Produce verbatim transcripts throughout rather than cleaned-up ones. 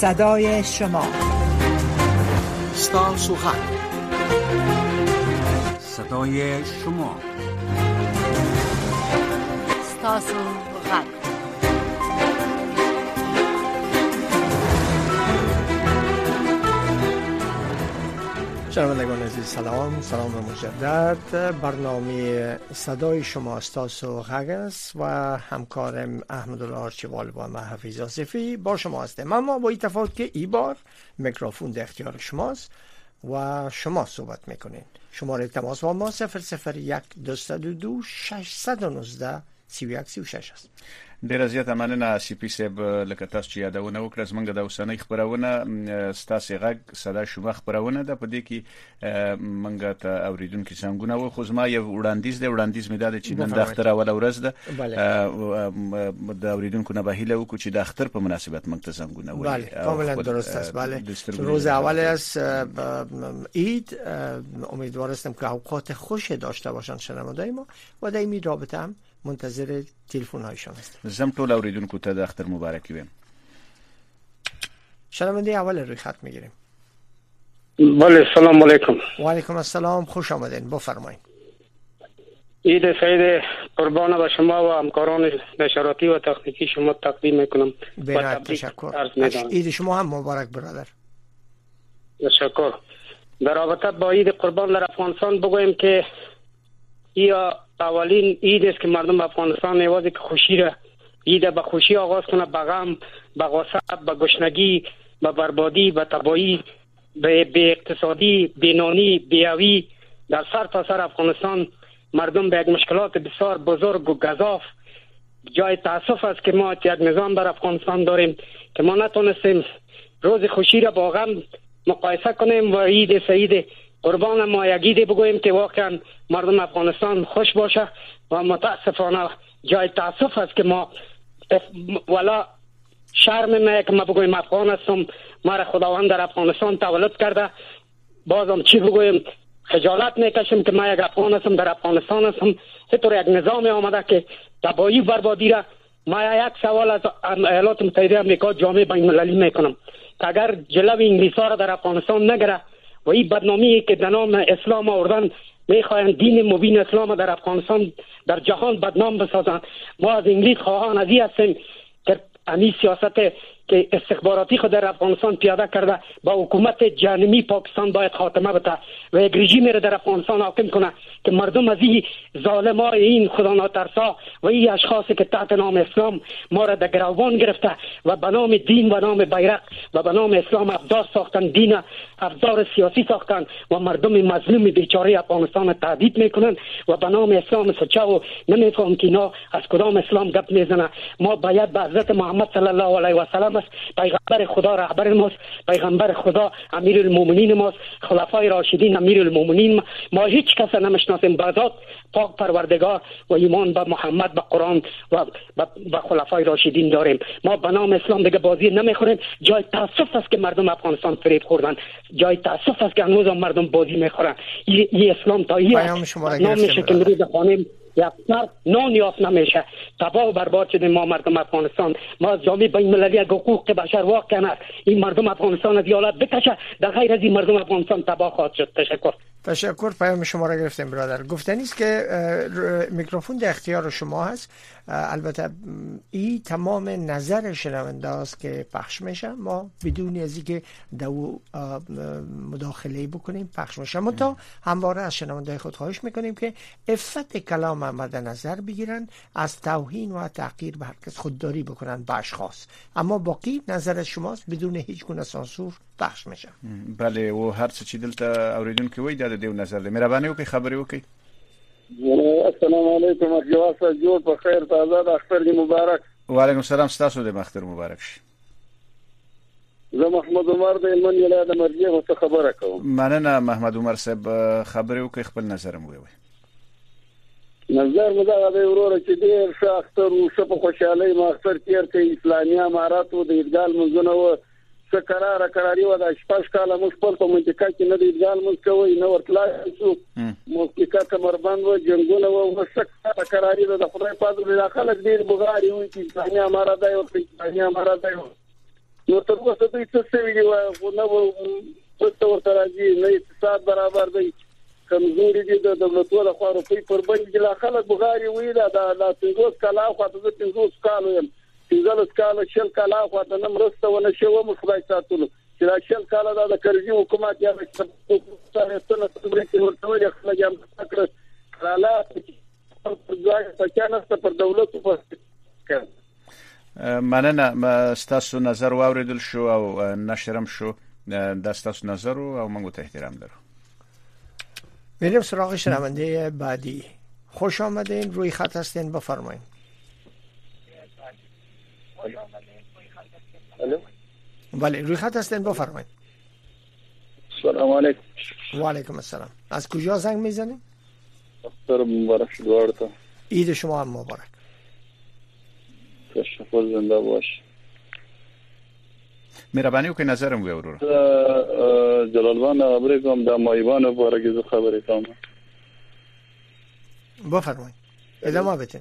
صدای شما، ستاسو غږ، صدای شما، ستاسو غږ. شنوندگان عزیز سلام، سلام مجدد. برنامه صدای شما ستاسو غږ است و همکارم احمدالله آرچیوال و من حفیظ آصفی با شما هستیم. اما با این تفاوت که این بار میکروفون در اختیار شماست و شما صحبت میکنین. شماره تماس با ما صفر صفر یک دویست و دو ششصد و نوزده سی و یک سی و شش است. ډیر زیاته مننه سی پی صاحب، لکه تاسو چې یادونه وکړه زمونږ د اوسنۍ خبرونه ستاسو غږ صدا شما خبرونه ده، په دې کې مونږ ته اوریدونکو څنګه و خو زما یو وړاندیز دی وړاندیز مې ده چې نن د اختر اول ورځ ده د اوریدونکو نه به هیله وکړو چې د اختر په مناسبت مونږ ته څنګه و. بله کاملا درست است. بله روز اول از عید امیدوار هستم که اوقات خوش داشته باشند شنوندای ما و در این رابطه هم منتظر تلفن هایشان هستم. زم ټول اوریدونکو ته د اختر مبارک ویم. شنونده اول روی خط میگیریم. بله سلام علیکم. و علیکم السلام، خوش آمدین، بفرمایید. عید سعید قربان به شما و همکاران نشراتی و تکنیکی شما تقدیم میکنم. بنایت تشکر. عید شما هم مبارک برادر. تشکر. در رابطه با عید قربان در افغانستان بگویم که یا اولین عید است که مردم افغانستان نوازی که خوشی را عید به خوشی آغاز کنه، به غم، به غصه، به گشنگی، به بربادی، به تباهی، به بی اقتصادی، بینانی، بیاوی در سر تا سر افغانستان مردم به یک مشکلات بسیار بزرگ و گزاف. جای تاسف است که ما یک نظام در افغانستان داریم که ما نتونستیم روز خوشی را با غم مقایسه کنیم و عید سعید قربان ما یک عید بگوییم که واقعا مردم افغانستان خوش باشه و متاسفانه جای تاسف است که ما ولا شرم ما که ما بگوییم افغان هستم، ما را خداوند در افغانستان تولد کرده، بازم چی بگوییم خجالت میکشیم که ما یک افغان هستم، در افغانستان هستم. اینطور یک نظام آمده که تباهی بربادی را. ما یک سوال از ایالات متحده آمریکا جامعه بین المللی میکنم که اگر جلو انگلیس ها را در افغانستان نگره و این بدنامی که در نام اسلام آوردن میخواهند دین مبین اسلام در افغانستان در جهان بدنام بسازند، ما از انگلیس خواهان ازی هستیم که امی سیاست که استخباراتی خود در افغانستان پیاده کرده با حکومت جهنمی پاکستان باید خاتمه بده و یک رژیمی را در افغانستان حاکم کنه که مردم از این ظالمای این خدا ناترسا و این اشخاصی که تحت نام اسلام ما را در گروگان گرفته و به نام دین و نام بیرق و به نام اسلام ابزار ساختن، دین ابزار سیاسی ساختن و مردم مظلوم بیچاره افغانستان تهدید میکنن و به نام اسلام سچه و نمیفهم که اینا از کدام اسلام گپ میزنه. ما باید به حضرت محمد صلی الله علیه و سلام است، پیغمبر خدا رهبر ماست، پیغمبر خدا امیر المومنین ماست، خلفای راشدین امیر المومنین. ما هیچ کس نمیشناسیم بعد پاک پروردگار و ایمان به محمد، به قرآن و به خلفای راشدین داریم. ما به نام اسلام دیگه بازی نمیخوریم. جای تاسف است که مردم افغانستان فریب خوردن، جای تاسف است که هنوز مردم بازی میخورن. این اسلام تا این نمیشه که میرید خانیم یک سر نان یافت نمیشه. تباه و برباد شدیم ما مردم افغانستان. ما از جامعه بین المللی حقوق بشر واقعا است این مردم افغانستان از حالت بکشه، در غیر از این مردم افغانستان تباه خواهد شد. تشکر. تشکر. پیام شما را گرفتیم برادر. گفتنی است که میکروفون در اختیار شما هست. البته این تمام نظر شنونده است که پخش میشه، ما بدون از اینکه دو مداخله بکنیم پخش میشه. ما تا همواره از شنونده خود خواهش میکنیم که عفت کلام مد نظر بگیرن، از توهین و تحقیر به هر کس خودداری بکنن به اشخاص، اما باقی نظر شماست بدون هیچ گونه سانسور پخش میشه. بله و هر څه چې دلته اوریدونکو وایي دا د دیو نظر دی. مهرباني وکړئ خبرې وکړئ. السلام علیکم. جواز جوړ په خیر تازه د اختر دی مبارک. وعلیکم السلام، ستاسو د اختر مبارک شي. زه محمد عمر د من ولایت مرجع مو خبره کوم. مننه محمد عمر صاحب، خبرې وکړئ، خپل نظر مو وایي. نظر مو دا دی ورور چې ډیر ښه اختر او ښه په خوشحالي ما اختر تیر کې اسلامي امارات او د ایدګال منځونه و څه قرار قراري و د شپږ کاله موږ په منطقه کې نه د ایدګال منځ کوي نه ورتلای شو موسیقا کمربند و جنگونه و څه قراري د خدای په دې خلک ډیر بغاري و چې اسلامي امارات دی او اسلامي امارات دی نو تر اوسه دوی څه څه ویلي وای خو نه ورته ورته راځي نه اقتصاد برابر دی کمزوري دي د دولتونو لخوا روپۍ پر باندې لا خلک بغاري ویلا دا لا پنځوس کاله خو ته پنځوس کاله یم پنځلس کاله شل کاله خو ته نه مرسته ونه شو مو خدای ساتلو چې دا شل کاله دا د کرزي حکومت یا د ستنه څنګه کې ورته ویل خلک هم فکر کړه ځای پچانسته پر دولت په مننه ستاسو نظر واوریدل شو او نشرم شو د ستاسو نظر او موږ ته احترام لرو. میریم سراغ شنونده بعدی. خوش آمدین، روی خط هستین، بفرمایید. بله روی خط هستین، بفرمایید. سلام علیکم. و علیکم السلام. از کجا زنگ میزنید؟ اختر مبارک شد. عید شما هم مبارک. تشکر زنده باش. مهربانی وکړئ نظرم وی ورور. جلالوان خبرې کوم د مایوان لپاره کې خبرې کوم. بفرمایئ. ادامه بدین.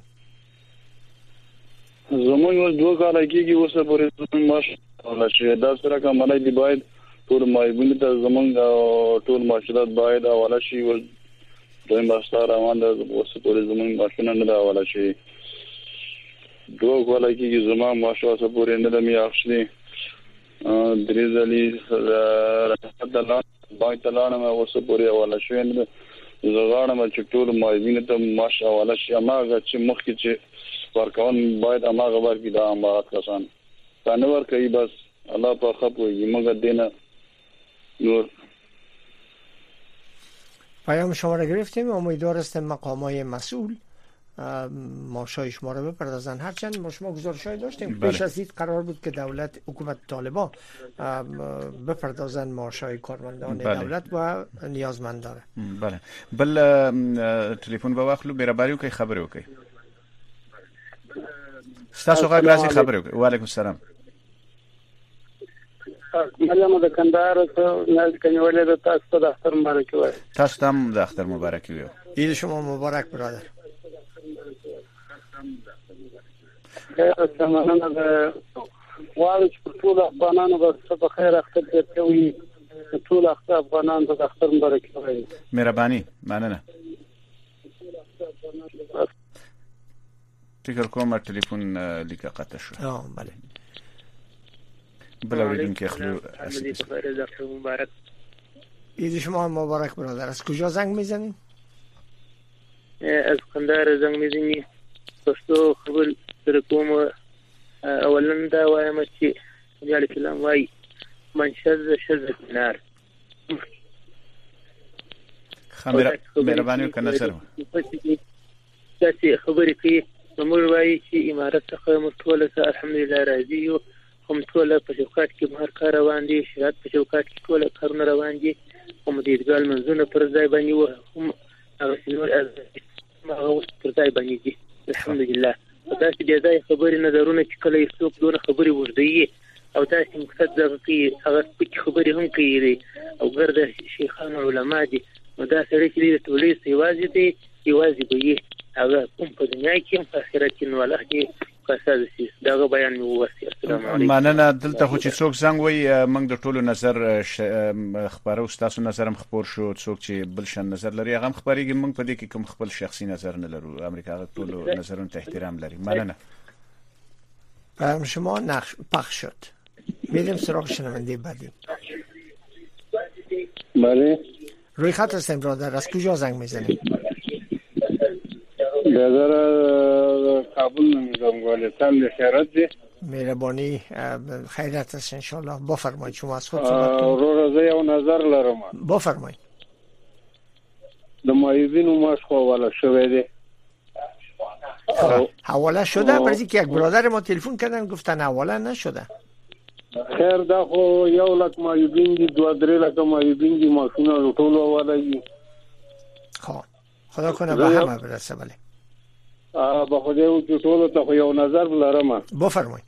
زموږ اوس دوه کال کېږي اوس پورې زموږ ماش ولا شي دا سره کومه دی باید ټول مایوان ته زموږ ټول معاشرت باید ولا شي ول دوی ماستر روان ده اوس پورې زموږ ماشونه نه دا ولا شي دوه کال کېږي زموږ ماش اوس پورې نه د میاخشني دریزلی رحمت الله باید تعالی ما اوس پورې ولا شي نه زغړم چې ټول مایوان ته ماش ولا شي ماغه چې مخکې چې ورکون باید اماغه ورکی دا امارات کسان تنور کوي بس الله په خپوي موږ دینه نور. پیام شما را گرفتیم. امیدوار هستم مقامات مسئول ماشای شما را بپردازن. هرچند ما شما گزارش‌های داشتیم پیش از این قرار بود که دولت حکومت طالبان بپردازن ماشای کارمندان بله. دولت و نیازمندان. بله بل تلیفون به واخلو برابریو کې خبرې وکړي. ستاسو غږ راځي خبرې وکړي. وعلیکم السلام. مریم د کندهار څخه نه کنيولې د تاسو د اختر مبارک وای. تاسو هم د اختر مبارک وي. عید شما مبارک برادر. زمانه د والد ټول افغانانو په په خیر اختر ته وي ټول اختر افغانانو د اختر مبارک وای. مهرباني مننه. فکر کوم ټلیفون لیکه قطع شو. اه بله. بل اوریدونکو خلو مبارک. عید شما مبارک برادر. از کجا زنگ میزنید؟ از کندهار زنگ میزنی. پښتو خبر سره کوم اولن دا وایم چې جل کلام وای منشز شذ نار. خبر مهرباني وکړه نظر. تاسو خبرې کوي موږ وایي چې امارات څخه مستوله سره الحمدلله راضي یو. هم ټول په شوکات کې مهر کار روان دي. شرات په شوکات کې ټول کارونه روان دي. هم د ایدګال منځونه پر ځای باندې و هم هغه نور از ما اوس پر ځای باندې دي الحمدلله. دا چې د ځای خبرې نظرونه چې کله یو څوک دونه خبرې ورځي او تاسو مقصد دغه کې هغه په خبرې هم کوي او ګرځي شیخان علما دي. نو دا سره چې د ټولې سیوازي دي یوازې به هغه کوم په دنیا کې هم په آخرت کې نو الله دې کاسه دي. دا بیان مې ووسی. السلام علیکم. مننه. دلته خو چې څوک زنګ وای موږ د ټولو نظر خبرو تاسو نظر هم خبر شو. څوک چې بل شان نظر لري هغه خبرېږي. موږ په دې کې کوم خپل شخصي نظر نه لرو. امریکا ټولو نظرونو ته احترام لري. مننه. پیام شما نقش پخش شد. میریم سراغ شنونده بعدی. بله روی خط هستیم برادر. از کجا زنگ میزنید؟ برادر کابل نمیدونم گلستان خیرات دی. مهربانی خیرات است انشالله. بفرمایید. شما از خود رو رضا یو نظر لرم. بفرمایید. د مایوینو ماش خو ولا شوه دی. حواله شده؟ برای که یک برادر ما تلفن کردن گفتن حواله نشده. خیر دا خو یو لک مایوین دی دو درې لک مایوین دی ماشونه ټول حواله دي. خب خدا کنه به همه برسه. بله ا به خدای او ټول ته یو نظر لرم. بفرمایید.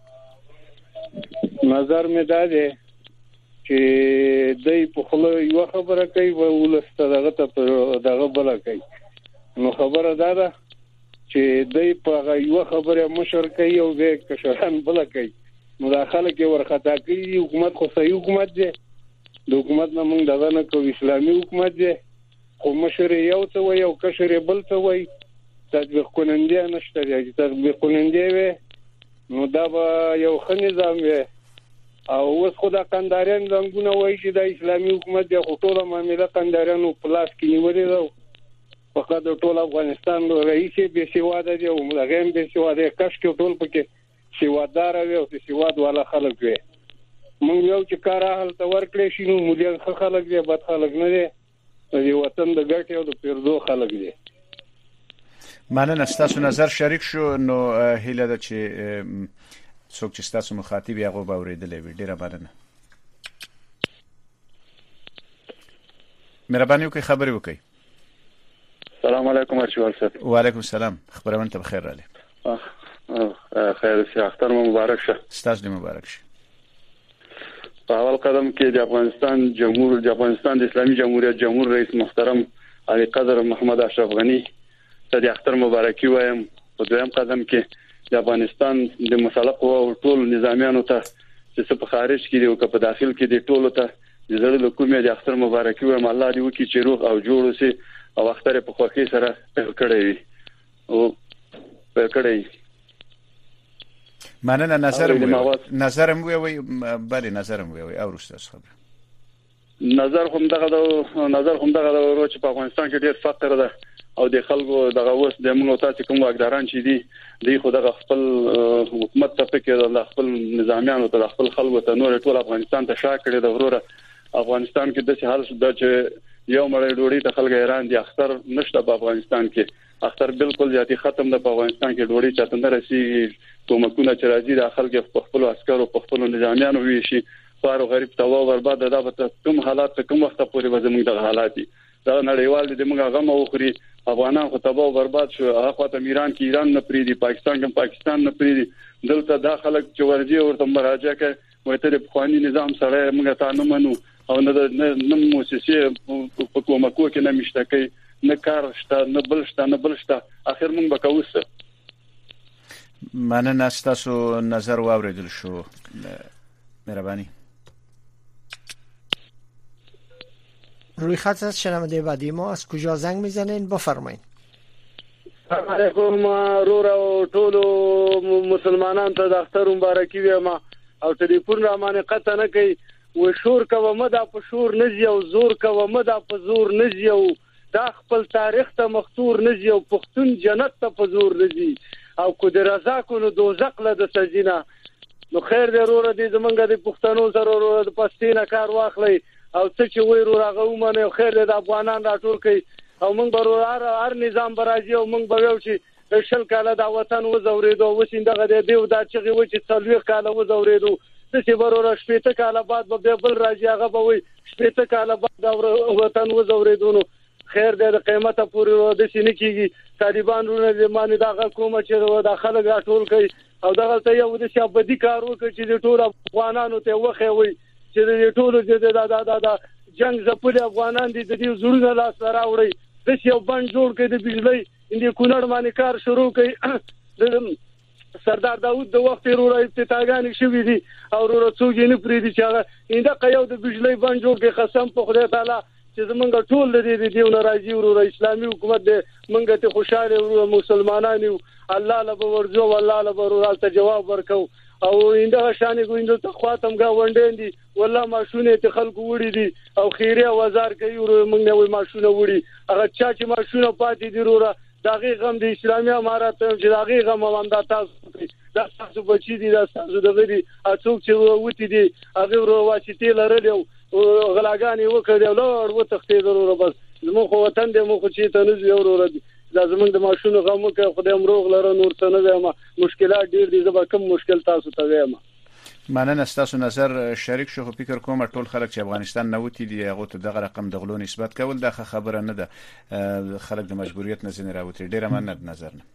نظر مې داده چې دای په خله یو خبره کوي او ولسته دغه ته دغه بل کوي. نو خبره ده چې دای په یو خبره مشر کوي او به کشران بل کوي. مداخله کې ورخطا کوي حکومت خو صحیح حکومت دی د حکومت نه موږ دغه نه کوو اسلامي حکومت دی خو مشر یو څه وي او کشر بل څه وي تطبیق کننده نشته دی تطبیق کننده وي نو دا به یو ښه نظام وي او اوس خو دا قنداریان رنګونه وایي چې د اسلامي حکومت دی خو ټوله معامله قنداریانو په لاس کې نیولې ده فقط د ټول افغانستان رئیس به سیواده دی او هغه هم به سیواده کش کې ټول پکې سیوادار وي او سیواد والا خلک وي موږ یو چې کار حل ته ورکړې شي نو مليان خلک دی بد خلک نه دي د وطن د ګټې او د پیرزو خلک دي. مننه ستاسو نظر شریک شو نو هیله ده چې څوک چې ستاسو مخاطب یې هغه به اورېدلې وي. ډیره مننه. مهرباني وکړئ خبرې وکړئ. السلام علیکم ارشوال صاحب. وعلیکم السلام. خبرونه ته بخیر راغلی. خیر شه اختر مو مبارک شه. ستاسو دې مبارک شه. په اول قدم کې د افغانستان جمهور د افغانستان د اسلامي جمهوریت جمهور رئیس محترم علي قدر محمد اشرف غنی ته د اختر مبارکي وایم. په دویم قدم کې د افغانستان د مسلط او ټول نظامیانو ته چې په خارج کې دی او په داخل کې دی ټولو ته د زړه له کومې د اختر مبارکي وایم. الله دې وکړي چې روغ او جوړ اوسي او اختر په خوښۍ سره پیل کړی وي او پیل کړی. مننه. نظرم نظرم وی بله نظرم وی او رستاس خبره نظر هم دغه د نظر هم دغه د ورو چې په افغانستان کې ډېر فقر ده او د خلکو دغه اوس د موږ تاسو کوم واګداران چې دي د خو دغه خپل حکومت ته فکر د خپل نظامیانو ته خپل خلکو ته نور ټول افغانستان ته شا کړی د وروره افغانستان کې د حال د چې یو مړی ډوړی ته خلک ایران دي اختر نشته په افغانستان کې اختر بالکل ذاتی ختم ده په افغانستان کې ډوړی چاته نه رسیږي کومکونه چې راځي د خلکو په خپل عسکرو په خپل نظامیانو وی شي فارو غریب توا برباد ده به کوم حالات کوم وخت پورې به زموږ د حالات دا نړیوال دي موږ غم او خوري افغانان خو تباہ برباد شو هغه ته ایران کې ایران نه پریدي پاکستان کې پاکستان نه پریدي دلته داخله چې ورځي ورته مراجعه کوي وایي ته په قانوني نظام سره موږ ته نه منو او نه نه موسسه په کومه کو کې نه مشتکي نه کار شته نه بل شته نه بل شته اخر موږ به کوسه. مننه ستاسو نظر واوریدل شو. مهربانی. روی خط از شنونده بعدی ما از کجا زنگ میزنین بفرمایید. السلام علیکم رورا او ټول مسلمانان ته د اختر مبارکي وایم او ټلیفون را باندې قطع نه کوي و شور کوه مده په شور نزي او زور کوه مده په زور نزي او دا خپل تاریخ ته مختور نزي او پښتون جنت ته په زور نزي او کو د رضا کو نو دوزخ له د سجینا نو خیر دی رورا دې زمونږ د پښتنو سره رورا د پښتینه کار واخلي او څه چې وای رورا غومنه خیر دی د افغانان راټول کوي او موږ برور هر نظام برازي او موږ به یو چې شل کاله د وطن وزوریدو وسیندغه د دیو دا چې و چې څلوي کاله وزوریدو چې برور شپېته کاله بعد به بل راځي هغه به وي شپېته کاله بعد د وطن وزوریدو نو خیر دی د قیمته پورې د سینې کیږي طالبان رونه د معنی دا حکومت چې د خلک راټول کوي او دغه ته یو د شابدي کار وکړي چې د ټول افغانانو ته وخی وي چې د ټولو د د د جنگ زپل افغانان دي د دې زړونه لاس راوړي د یو بند جوړ کړي د بجلی د کونړ باندې کار شروع کړي سردار داوود د وخت وروره ابتداګان شوې دي او وروره څوک نه پریدي چې هغه انده قیو د بجلی بند جوړ کړي قسم په خدای تعالی چې زمونږ ټول د دې دیو ناراضي وروره اسلامي حکومت د منګه ته خوشاله وروره مسلمانانو الله له ورځو والله له وروره ته جواب ورکو او انده شانې ګوندل ته خاتم گا وندین دي والله ماشونه ته خلکو وړي دي او خیره وزار کوي ورو موږ نه وي ماشونه وړي هغه چا چې ماشونه پاتې دي وروره داغه غم د اسلامي امارات چې داغه غم واندا تاسو دا تاسو بچی دي دا تاسو دغه دي اڅوک چې وتی دي هغه ورو واسطه لرل او غلاګانی وکړي لور وتختې ضروره بس زموږ وطن دې مخ چې ته نه ضروره دي لازم د ماشونو غم وکړي خدای امروغ لره نور څه نه دی ما مشکلات ډیر دي زبر کم مشکل تاسو ته وایم. مننه ستاسو نظر شریک شو. فکر کوم ټول خلک چې افغانستان نه وتی دي هغه ته دغه رقم د غلو نسبت کول د خبره نه ده خلک د مجبوریت نه زنه راوتی. ډیره مننه نظر نه.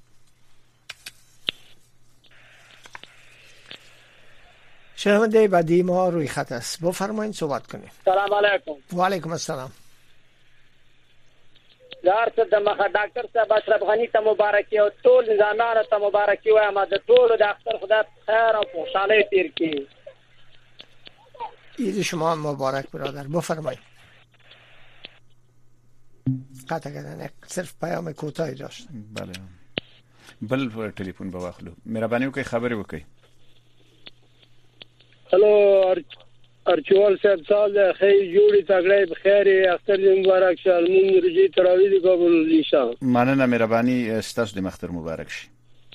شنونده بعدی ما روی خط است بفرمایید صحبت کنید. سلام علیکم. و علیکم السلام. دار څه د مخه ډاکټر صاحب اشرف غنی ته مبارکي او ټول نظامیانو ته مبارکي وایم د ټول د اختر خدا خیر او خوشحالي تیر کړي. عید شما مبارک برادر. بفرمایید. قطع کردن صرف پیام کوتاهی داشت. بله بل تلیفون به واخلو. مهرباني وکړئ خبرې وکړئ. هلو ارچوال صاحب سال خیر جوړی تګړې بخیر اختر مبارک شه. مون رجی تراوی دی کابل لیشا. مننه مهرباني ستاسو د اختر مبارک شي.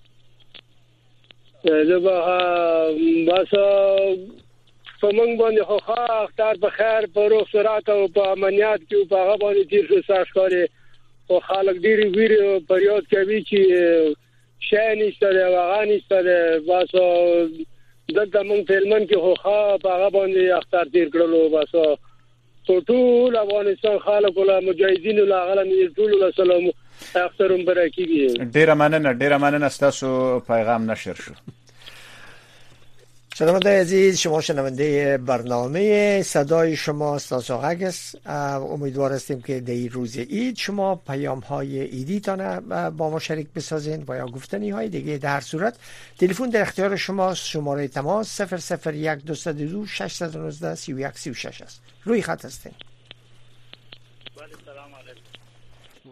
زه بس فمنګ باندې خو ښه اختر بخیر په روغ صورت او په امنیت کې په هغه باندې تیر شو ساشکاري او خلک ډېری ویری پریود کوي چې شای نشته دی واغ نشته دی. بس دلته موږ فلمن کې خو ښه په هغه باندې اختر تیر کړلو. بس ټول افغانستان خلکو له مجاهدینو له هغه نه ټول له سلام اختر مبارک کیږي. ډیره مننه ډیره مننه ستاسو پیغام نشر شو. شنونده عزیز شما شنونده برنامه صدای شما استاساغک است. امیدوار هستیم که در این روز عید شما پیام های عیدی تانه با ما شریک بسازین و یا گفتنی های دیگه. در صورت تلفن در اختیار شما شماره تماس صفر صفر یک دو صفر دو شش یک نه سه یک سه شش است. روی خط هستین. بله سلام علیکم.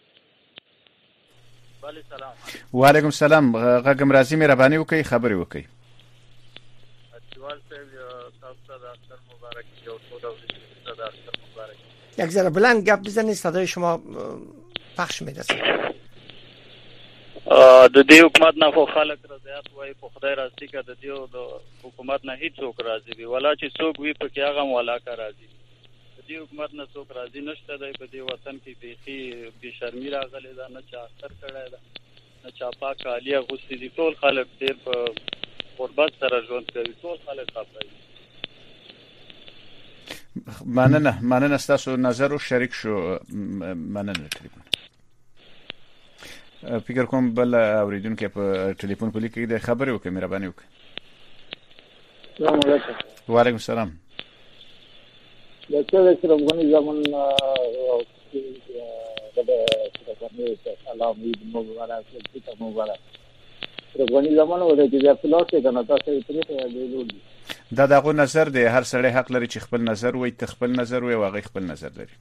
بله سلام. و علیکم سلام. غږم راځي مهرباني وکړئ خبرې وکړئ. یک ذره بلند گپ بزنید صدای شما پخش میرسه. د دې حکومت نه خو خلک رضایت وای په خدای راځي که د دې د حکومت نه هیڅ څوک راځي وي ولا چې څوک وي په کې هغه ولا کا راځي. د دې حکومت نه څوک راځي نشته دی په دې وطن کې بیخي بې شرمي راغلې ده نه چا اختر کړی ده نه چا پاک عالی اغوستي دي. ټول خلک ډېر په غربت سره ژوند کوي. ټول خلک خفه دي. مننه مننه ستاسو نظر او شریک شو. مننه تلیفون. فکر کوم بل اوریدونکو په ټلیفون په لیکي د خبرې وکړي مهرباني وکړئ. السلام علیکم. وعلیکم السلام. د څه سره غونې زمون د سلام عید مبارک عید مبارک غونې زمون ولې چې د فلسفه کنه تاسو یې پرې ویلو. دا دغه نظر دی. هر سړی حق لري چې خپل نظر وایي. ته خپل نظر وایي او هغه خپل نظر لري.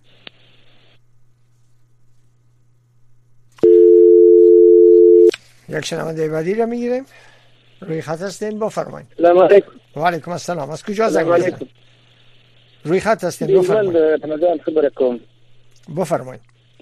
یک شنونده بعدی را میگیریم. روی خط هستین بفرمایید. سلام علیکم. و علیکم السلام. از کجا زنگ میزنید؟ روی خط هستین بفرمایید. رمضان خبر کوم. بفرمایید.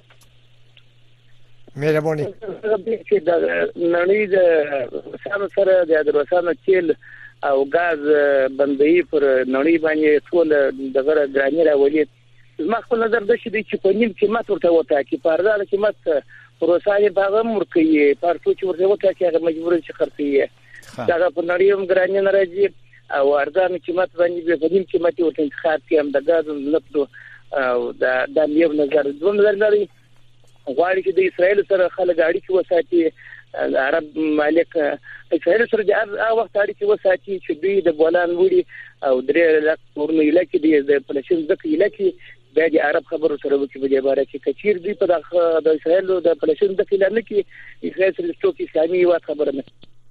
مهربانی. چې د نړۍ د سره سره د روسانو تیل او غاز بندي پر نړۍ باندې ټول دغه ګرانی راولي. زما خپل نظر د شي چې په نیم قیمت ورته وتا چې پردا قیمت روساني باغ مرکي پارتو چې ورته وتا چې هغه مجبور شي خرڅي. دا په نړۍ هم ګرانی ناراضي او ارزان قیمت باندې په نیم قیمت ورته انتخاب کوي. د غاز نفت او د د یو نظر دوم نظر لري غواړي چې د اسرائیل سره خلک اړیکې وساتي. عرب مالک اسرائیل سره د هغه وخت اړیکې وساتي چې دوی د بولان وړي او درې لک ورنه علاقې د فلسطین د علاقې د عرب خبرو سره وکړي په دې باره کې کچیر دوی په د اسرائیل د فلسطین د علاقې کې اسرائیل سره څوک اسلامي وات خبره نه.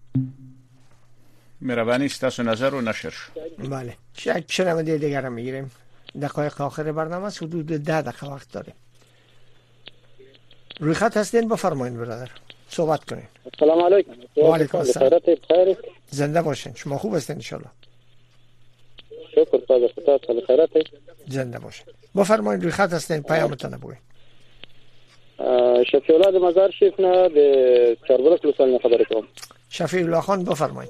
مهربانی ستاسو نظر رو نشر شو. بله. یک شنونده دیگر رو میگیریم. دقایق آخر برنامه حدود ده دقیقه وقت داریم. روی خط هستین بفرمایید برادر. صحبت کنین. سلام علیکم. و علیکم السلام. بخیر. زنده باشین. شما خوب هستین ان شاء الله. شکر خدا خدا تعالی خیرات. زنده باشین. بفرمایید روی خط هستین پیامتون بگوین. شفیع الله د مزار شریف نه د چاربرک لسان خبرې کوم. شفیع الله خان بفرمایید.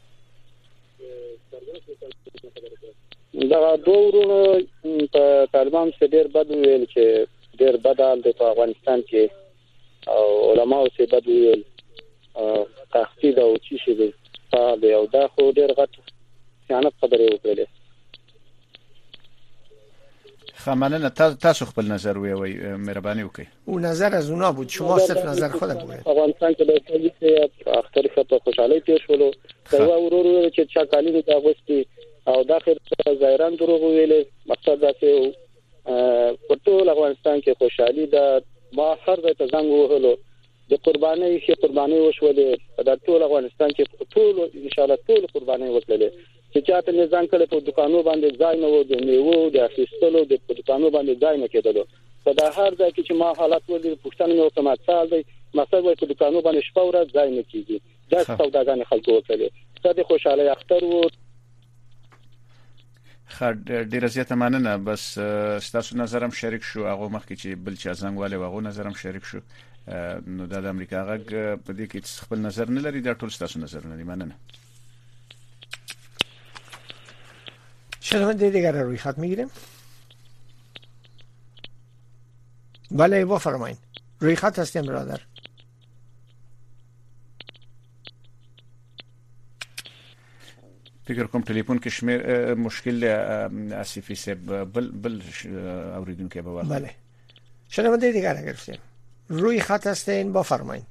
دا دوه ورونو په طالبان سره ډېر بد ویل چې ډېر بد حال دی په افغانستان کې او علماء سره بد ویل تخفیض او چی شي دی او دا خو ډېر غټ خیانت خبرې وکړلې. خمنه تاسو خپل نظر وی مهرباني وکړئ. او نظر از اونا بود. شما صرف نظر خود بگوید. افغانستان کې د پولیسو اختر په خوشحالي تیر شولو. دا ورور چې چا کالی د اغوستي او داخل ظاهران دروغ ویلې. مقصد دا چې په ټول افغانستان کې خوشحالي ده ما هر ځای ته زنګ وهلو د قربانۍ شي قربانۍ وشولې د ټول افغانستان کې ټول ان شاء الله ټول قربانۍ وکړلې چې چاته نه ځان کړي په دکانو باندې ځای نه و د میوه د اخیستلو د دکانو باندې ځای نه کېدلو په دا هر ځای کې چې ما حالت ولې پښتنه نو کومه څال دی مثلا په دکانو باندې شپه ورځ ځای نه کیږي دا سوداګان خلکو وکړي څه د خوشاله اختر وو خیر ډیر زیاته مننه بس ستاسو نظرم شریک شو هغه مخکې چې بل چا زنګ والے هغه نظرم شریک شو نو د امریکا غږ په دې کې خپل نظر نه لري دا ټول ستاسو نظر نه دی مننه شنونده دیگر روی خط میگیریم بله بفرمایید روی خط هستیم برادر فکر کوم ټلیفون کې شمیر مشکل اسفی سب بل بل اوریدونکو به وقت بله شنونده دیگر گرفتیم روی خط هستین بفرمایید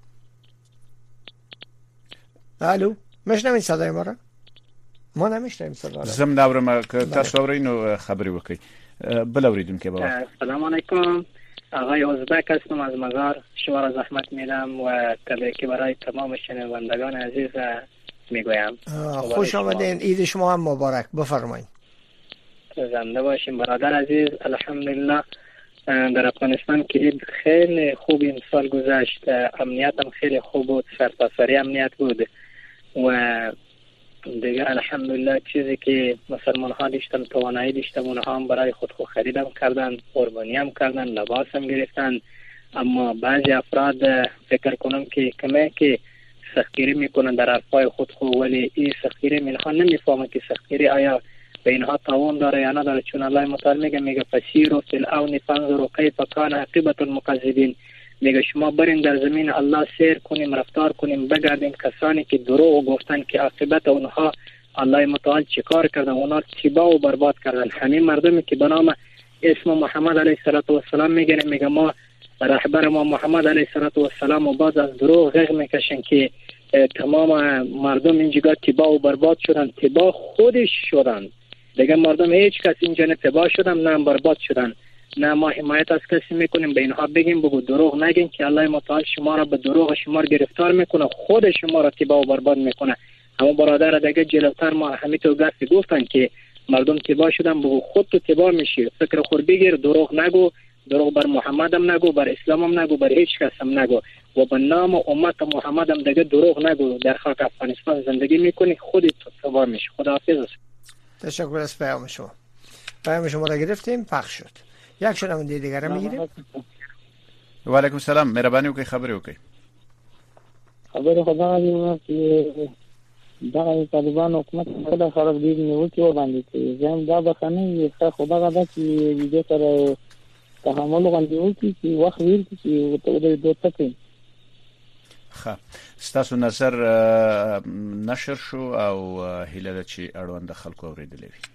الو مشنوید صدای ما را ما نمیشنویم صدا را زم ناورم که تاسو اورینو خبري وکي بل اوریدونکو به وقت سلام علیکم آقای ازبک هستم از مزار شما را زحمت میدم و تبریک برای تمام شنوندگان عزیز میگویم خوش آمدین عید شما هم مبارک بفرمایید زنده باشیم برادر عزیز الحمدلله در افغانستان که عید خیلی خوب این سال گذشت امنیت هم خیلی خوب بود سرتاسری امنیت بود و دیگه الحمدلله چیزی که مسلمان ها داشتن توانایی داشتن اونها هم برای خود خو خریدم کردن قربانی هم کردن لباس هم گرفتن اما بعضی افراد فکر کنم که کمه که سختگیری میکنن در حرفای خود خو ولی این سختگیری منها نمیفهمه که سختگیری آیا به اینها تاوان داره یا نداره چون الله متعال میگه میگه فسیروا فی الاون فانظروا کیف کان عاقبة المکذبین میگه شما برین در زمین الله سیر کنیم رفتار کنیم بگردیم کسانی که دروغ گفتن که عاقبت اونها الله متعال چیکار کردن اونها تباه و برباد کردن همین مردمی که به نام اسم محمد علیه السلام میگن میگه ما رهبر ما محمد علیه السلام و باز از دروغ غږ میکشن که تمام مردم اینجا تباه و برباد شدن تباه خودش شدن دیگه مردم هیچ کس اینجا نه تباه شدن نه برباد شدن نه ما حمایت از کسی میکنیم به اینها بگیم بگو دروغ نگین که الله متعال شما را به دروغ شما گرفتار میکنه خود شما را تباه و برباد میکنه اما برادر دیگه جلوتر ما همینطور گفتی گفتن که مردم تباه شدن بگو خود تو تباه میشی فکر خود بگیر دروغ نگو دروغ بر محمد هم نگو بر اسلام هم نگو بر هیچ کس هم نگو و به نام امت محمد هم دیگه دروغ نگو در خاک افغانستان زندگی میکنی خودت تو تباه میشی خداحافظ تشکر از پیام شما پیام شما را گرفتیم پخش شد یک شنونده دیگر میگیریم و علیکم السلام مهربانی وکي خبري وکي خبر خدا دې چې دا طالبان حکومت خدا خراب دي نو کې و باندې چې زم دا بخنه یې خدا غدا چې دې سره تحمل غوندي وکي چې وخت ویل چې ته دې دوه تکي خب ستاسو نظر نشر شو او هیله ده چې اړوند خلکو اوریدلې وي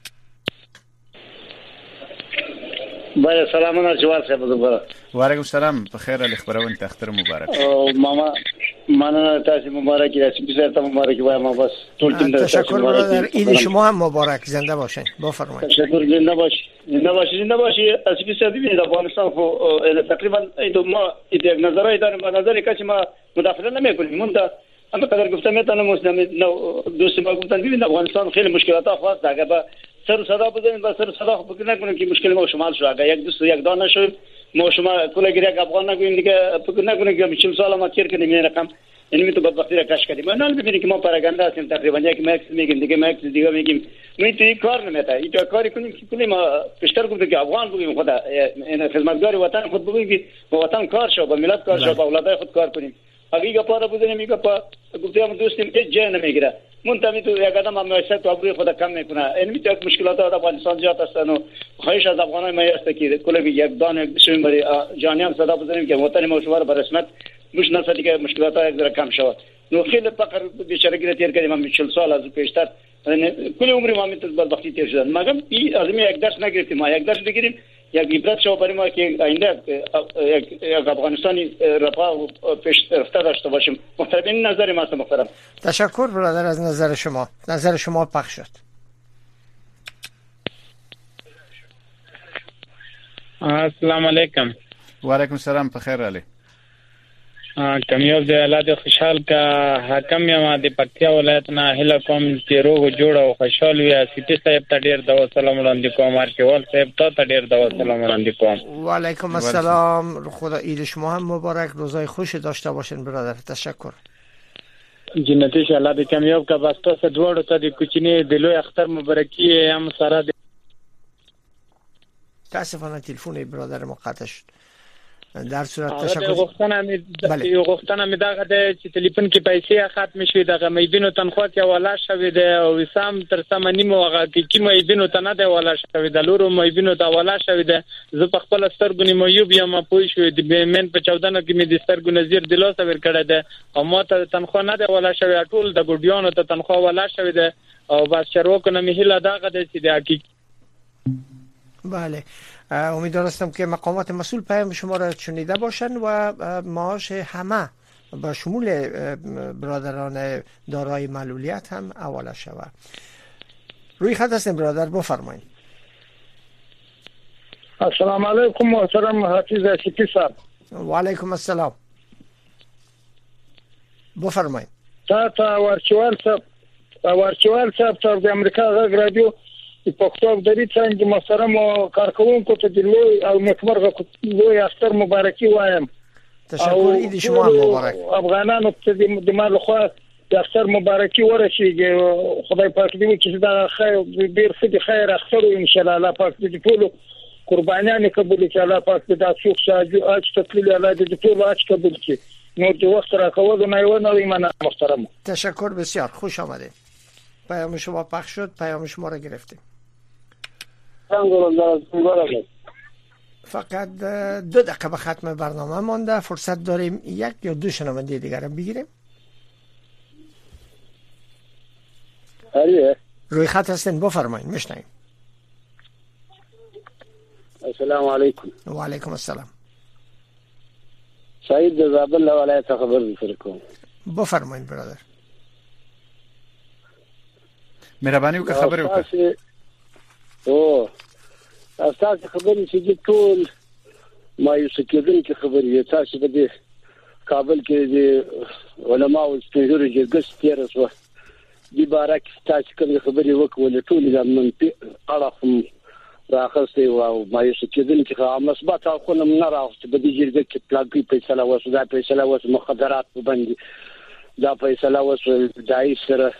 بله سلامونه جوار صاحب زبر وعلیکم السلام په خیر ال خبرون ته اختر مبارک او ماما مننه تاسو مبارک یاست بسیار ته مبارک وایم ما بس ټول ټیم تشکر برادر عید شما هم مبارک زنده باشین بفرمایید تشکر زنده باشی زنده باشی زنده باشی اسی بسیار دی افغانستان خو تقریبا ایتو ما ایده نظرای دارم به نظر کسی ما مداخله نمیکنیم مونده اما قدر گفتم میتونم مسلمان دوست ما گفتن ببین افغانستان خیلی مشکلات خاص داره با سر صدا بزنید با سر صدا فکر نکنیم که مشکل ما شمال شو اگه یک دوست یک دانه شو ما شما کل گیره افغان نگویم دیگه فکر نکنیم که چهل سال ما کیر کنیم این رقم این می تو بدبختی را کش کردیم نه ببینید که ما پراگنده هستیم تقریبا یک مکس میگیم دیگه مکس دیگه میگیم می تو کار نمیته این تو کاری کنیم که کلی ما پیشتر گفتیم که افغان بگیم خدا این خدمتگار وطن خود بگیم که با وطن کار شو با ملت کار شو با اولادای خود کار کنیم اگه پاره بزنیم میگه پا گفتم دوستیم هیچ جای نمیگیره منتمی تو یک آدم مایسته تو ابروی خود کم میکنه این می تو مشکلات افغانستان زیاد هستن و خواهش از افغانای ما است که کل یک دانه بشیم برای جانی هم صدا بزنیم که وطن ما شما به رسمیت مش نساتی که مشکلات ها یک ذره کم شود نو خیلی فقر بیچارگی تیر کردیم من چهل سال از پیشتر کل عمری ما میتونیم بدبختی تیر شدن مگم این از می یک درس نگرفتیم ما یک درس بگیریم یک عبرت شو برای ما که آینده یک افغانستانی رفاه و پیشرفته داشته باشیم. محترم این نظر ما است محترم. تشکر برادر از نظر شما. نظر شما پخش شد. السلام علیکم. و علیکم السلام په خیر علي. کمیاب دی الله دې خوشحال کا حکم یم د پکتیا ولایت نه هله کوم چې روغ جوړ او خوشحال وي. سیټي صاحب ته ډیر د سلام وړاندې کوم. ارکیوال صاحب ته ډیر د سلام وړاندې کوم. و علیکم السلام. خدا عید شما هم مبارک. روزای خوش داشته باشین برادر. تشکر. جنتی شه الله دې کمیاب کا واسطه سره دوړو ته د کوچنی د لوی اختر مبارکي هم سره. تاسفانه تلفن برادر ما قطع شد. در صورت تشکر. غوښتنه مې یو غوښتنه مې دغه د چې ټلیفون کې پیسې ختم شوي دغه مېبینو تنخوا کې ولا شوی دی او سم تر سم نیمه هغه کې مېبینو ته نه دی ولا شوی د لورو مېبینو ته ولا شوی دی. زه په خپل سترګو نیمه یو بیا ما پوه شوې د بیمن په چودہ کې مې د سترګو نظیر د لاسه ور کړی دی او ما ته تنخوا نه دی ولا شوی. ټول د ګډیانو ته تنخوا ولا شوی دی او بس چروکو نه مې هله دغه د چې د حقیقت. بله امیدوارم که مقامات مسئول پیام شما را شنیده باشند و معاش همه با شمول برادران دارای معلولیت هم حواله شود. روی خط هستیم برادر بفرمایید. السلام علیکم محترم حافظ اشکی صاحب. و علیکم السلام. بفرمایید. تا تا ورچوال صاحب ورچوال صاحب تر د امریکا غږ رادیو پښتو د دې څنګه محترم کارکونکو ته د لوی او نیکمرغه لوی اختر مبارکي وایم. تشکر. عید شما مبارک. افغانانو ته د مال خو د اختر مبارکي ورسیږي. خدای پاک دې چې دا خیر ډیر څه خیر اختر ان شاء الله. الله پاک دې ټول قربانیان قبول کړي. الله پاک دې تاسو ساجو اج تکلیل الله دې ټول اج قبول کړي. نو د وخت راکول نه یو نه ایمان محترم. تشکر بسیار. خوش آمدید. پیام شما پخش شد. پیام شما را گرفتیم. فقط دو دقیقه به ختم برنامه مانده. فرصت داریم یک یا دو شنونده دیگر هم بگیریم. آره روی خط هستین بفرمایید میشنویم. السلام علیکم. و علیکم السلام. سعید د زابل ولایت خبر درکوم. بفرمایید برادر. مهرباني وکړه خبرې وکړه. او تاسو خبرې چې ټول مایوس کېدونکې خبرې تاسو په کابل کې د علماو ستوري جرګه ستاره شو د بارک تاسو کوم خبرې وکول ټول د منطق اړه راخسته او مایوس کېدونکې خو مثبت خو نه راغست په دې جرګه کې پلاګي فیصله وشو دا فیصله وشو مخدرات باندې دا فیصله وشو دای سره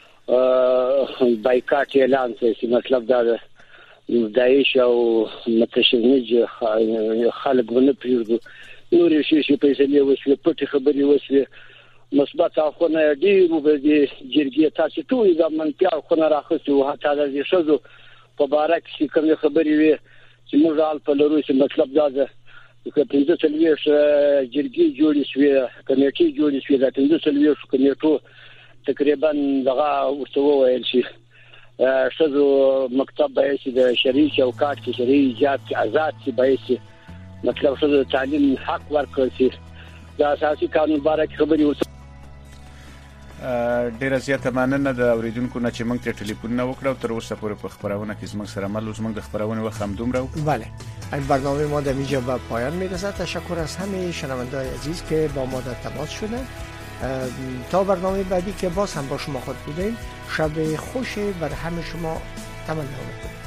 بایکاټ اعلان شي. مطلب دا ده داعش او متشنج خلک ونه پیږي. نور شي شي فیصله وشو پټي خبري وشو مثبت اخونه ډیر په دې جرګه تاسو ټول د منطق خونه راخسته او حتی د شذو په بارک کې کوم خبري وي چې موږ حال په لورو چې مطلب دا ده چې پنځه څلويش جرګي جوړې شوې کمیټې جوړې شوې د پنځه څلويش کمیټو تقریبا دغه ورته وویل شي شذو مکتب به شي د شریعي چوکاټ کې شریعي ایجاد کې آزاد شي به شي مطلب شذو تعلیم حق ورکړي شي. دا اساسي قانون باره کې خبري ورته ډیره زیاته مننه د اوریدونکو نه چې موږ ته ټلیفون نه وکړو. تر اوسه پورې په خبرونه کې زموږ سره مل اوس موږ د خبرونه وخت هم دومره. بله این برنامه ما در اینجا به پایان میرسد. تشکر از همه شنوندگان عزیز که با ما در تماس شدند. تا برنامه بعدی که باز هم با شما خود بودیم. شب خوشی بر همه شما تمنا می‌کنم.